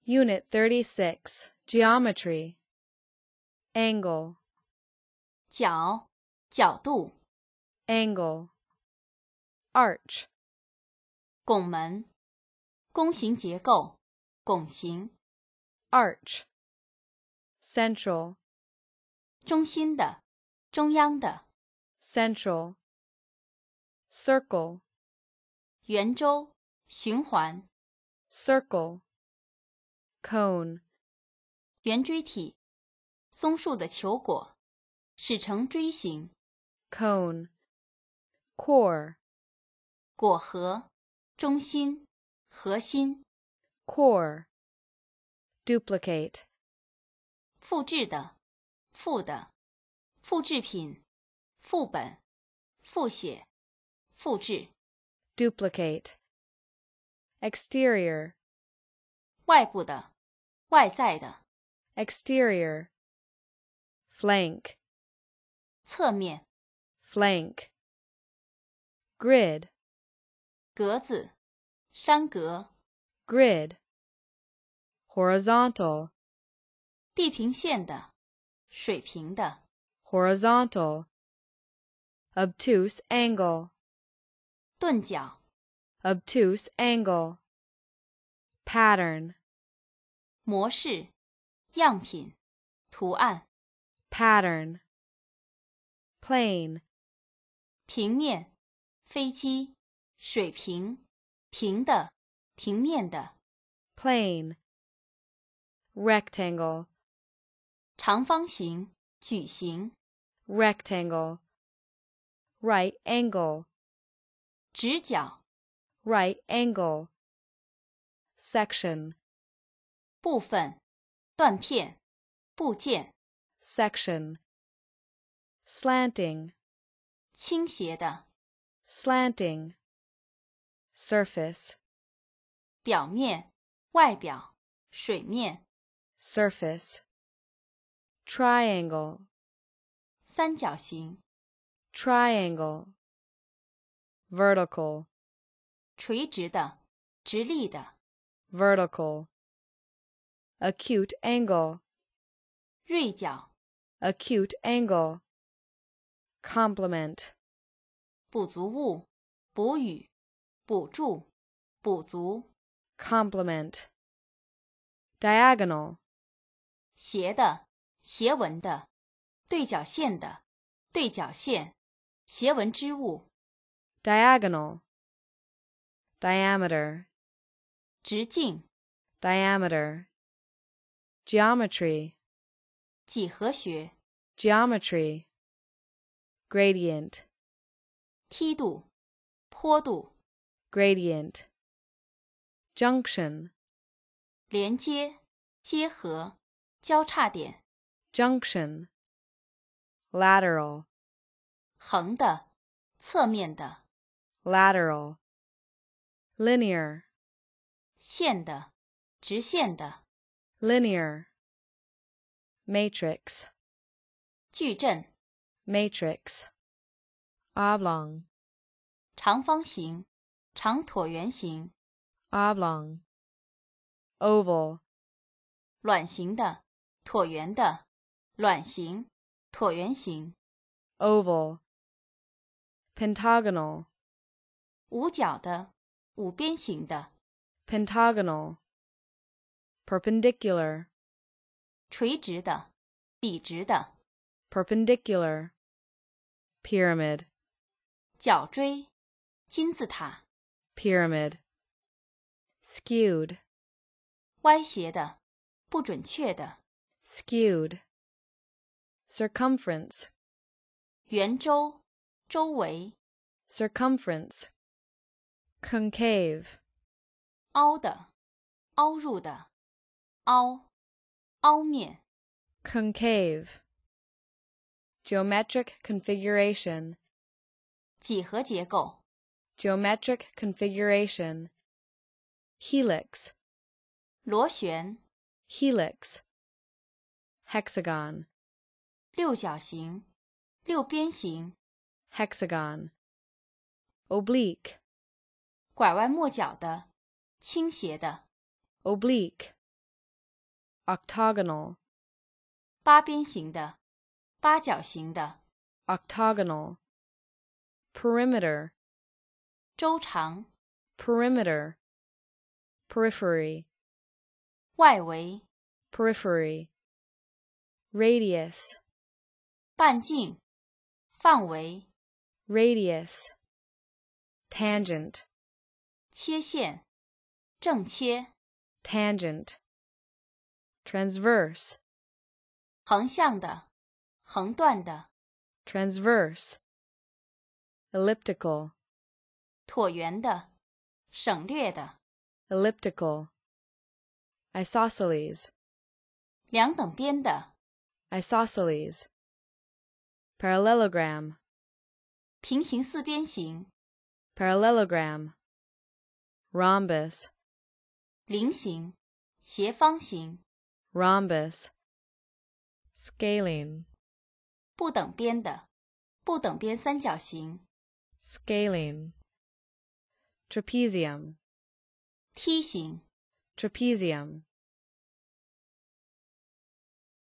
Unit 36, Geometry. Angle, 角，角度， angle. Arch, 拱门，弓形结构，拱形， arch. Central, 中心的，中央的， central. Circle, 圆周，循环， circle. Cone, 圆锥体，松树的球果，使成锥形， cone. Core, 果核，中心，核心， core. Duplicate, 复制的，复的，复制品，副本，复写，复制， duplicate. Exterior, 外部的，外在的， exterior. Flank, 侧面， flank. Grid, 格子，山格， grid. Horizontal, 地平线的，水平的， horizontal. Obtuse angle, 钝角， obtuse angle. Pattern, 模式，样品，图案， pattern. Plane, 平面，飞机，水平，平的，平面的， plane. Rectangle, 长方形，矩形， rectangle. Right angle, 直角， right angle. Section, 部分，断片，部件， section. Slanting, 倾斜的， slanting. Surface, 表面，外表，水面， surface. Triangle, 三角形， triangle. Vertical, 垂直的，直立的， vertical. Acute angle, 锐角， acute angle. Complement, 补足物，补语，补助，补足， complement. Diagonal, 斜的，斜纹的，对角线的，对角线，斜纹织物， diagonal. Diameter, 直径， diameter. Geometry, 几何学， geometry. Gradient, 梯度，坡度， gradient. Junction, 连接，结合，交叉点， junction. Lateral, 横的，侧面的， lateral. Linear, 线的，直线的， linear. Matrix, 矩阵， matrix. Oblong, 长方形，长椭圆形， oblong. Oval, 卵形的，椭圆的，卵形，椭圆形， oval. Pentagonal, 五角的，五边形的， pentagonal. Perpendicular, 垂直的，笔直的， perpendicular. Pyramid, 角锥，金字塔， pyramid. Skewed, 歪斜的，不准确的， skewed. Circumference, 圆周，周围， circumference. Concave, 凹的，凹入的，凹，凹面， concave. Geometric configuration, 几何结构， geometric configuration. Helix, 螺旋， helix. Hexagon, 六角形，六边形， hexagon. Oblique, 拐弯抹角的，倾斜的， oblique. octagonal, 八边形的，八角形的， octagonal, perimeter, 周长， perimeter, periphery, 外围， periphery, radius, 半径，范围， radius, tangent, 切线，正切， tangent, transverse, 横向的，横断的， transverse, elliptical, 椭圆的，省略的， elliptical, isosceles, 两等边的， isosceles, parallelogram, 平行四边形， parallelogram, rhombus, 菱形，斜方形， rhombus, scalene, 不等边的，不等边三角形， scalene, trapezium, 梯形， trapezium,